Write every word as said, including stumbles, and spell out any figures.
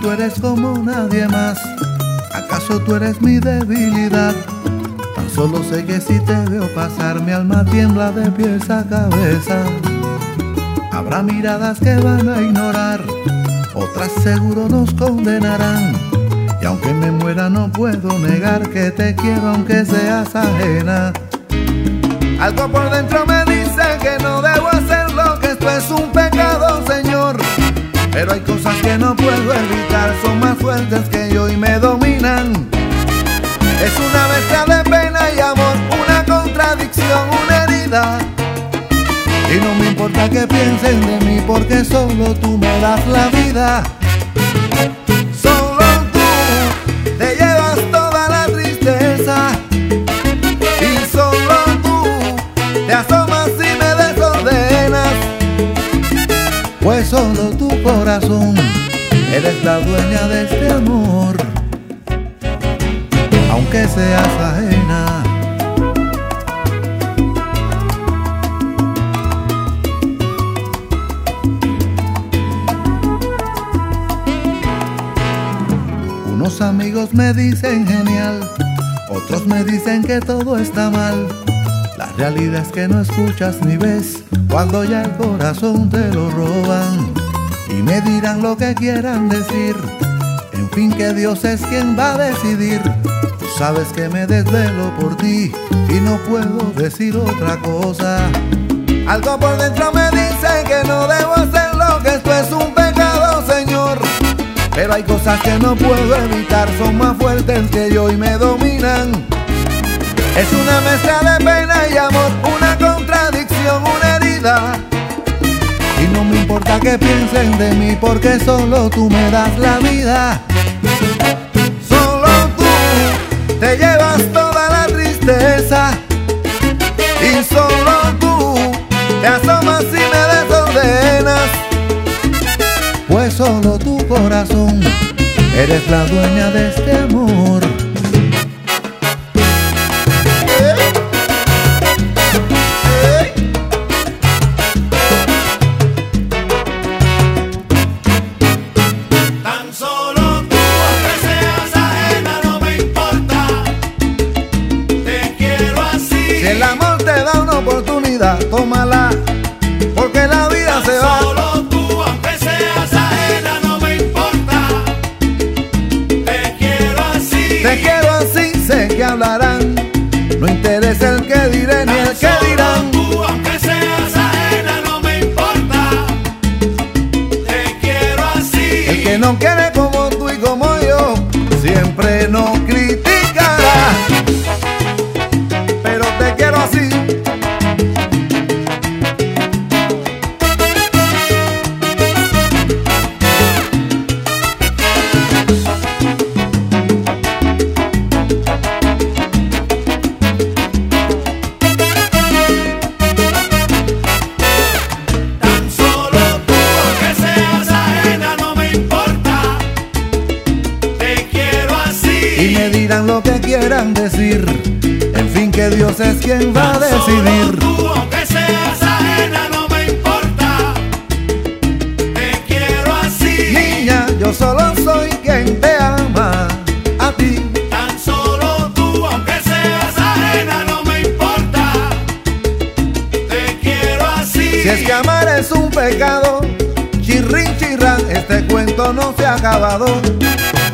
tú eres como nadie más? ¿Acaso tú eres mi debilidad? Tan solo sé que si te veo pasar, mi alma tiembla de pies a cabeza. Habrá miradas que van a ignorar, otras seguro nos condenarán. Y aunque me muera no puedo negar que te quiero aunque seas ajena. Algo por dentro me dice que no debo hacerlo, que esto es un pecado, Señor. Pero hay cosas que no puedo evitar, son más fuertes que yo y me dominan. Es una mezcla de pena y amor, una contradicción, una herida. Y no me importa que piensen de mí porque solo tú me das la vida. Solo tú te llevas toda la tristeza y solo tú te asomas y me desordenas. Pues solo tu corazón eres la dueña de este amor, aunque seas ajena. Unos amigos me dicen genial, otros me dicen que todo está mal. La realidad es que no escuchas ni ves cuando ya el corazón te lo roban. Y me dirán lo que quieran decir, en fin que Dios es quien va a decidir. Tú sabes que me desvelo por ti y no puedo decir otra cosa. Algo por dentro me dice que no debo hacerlo, que esto es un pecado, Señor. Pero hay cosas que no puedo evitar, son más fuertes que yo y me dominan. Es una mezcla de pena y amor, una contradicción, una herida. Y no me importa que piensen de mí porque solo tú me das la vida. Solo tú te llevas toda la tristeza y solo tú te asomas y me desordenas. Pues solo tu corazón eres la dueña de este amor. Tan solo tú, aunque seas ajena, no me importa. Te quiero así. Si el amor te da una oportunidad, tómala, porque la vida se va. Te quiero así, sé que hablarán, no interesa el que diré ni el que dirán. Tú, aunque seas ajena, no me importa. Te quiero así. El que no quiere como tú y como yo, siempre nos criticará. Pero te quiero así. Y me dirán lo que quieran decir, en fin que Dios es quien va a decidir. Solo tú, aunque seas ajena, no me importa. Te quiero así. Niña, yo solo soy quien te ama a ti. Tan solo tú, aunque seas ajena, no me importa. Te quiero así. Si es que amar es un pecado, chirrin chirrán, este cuento no se ha acabado.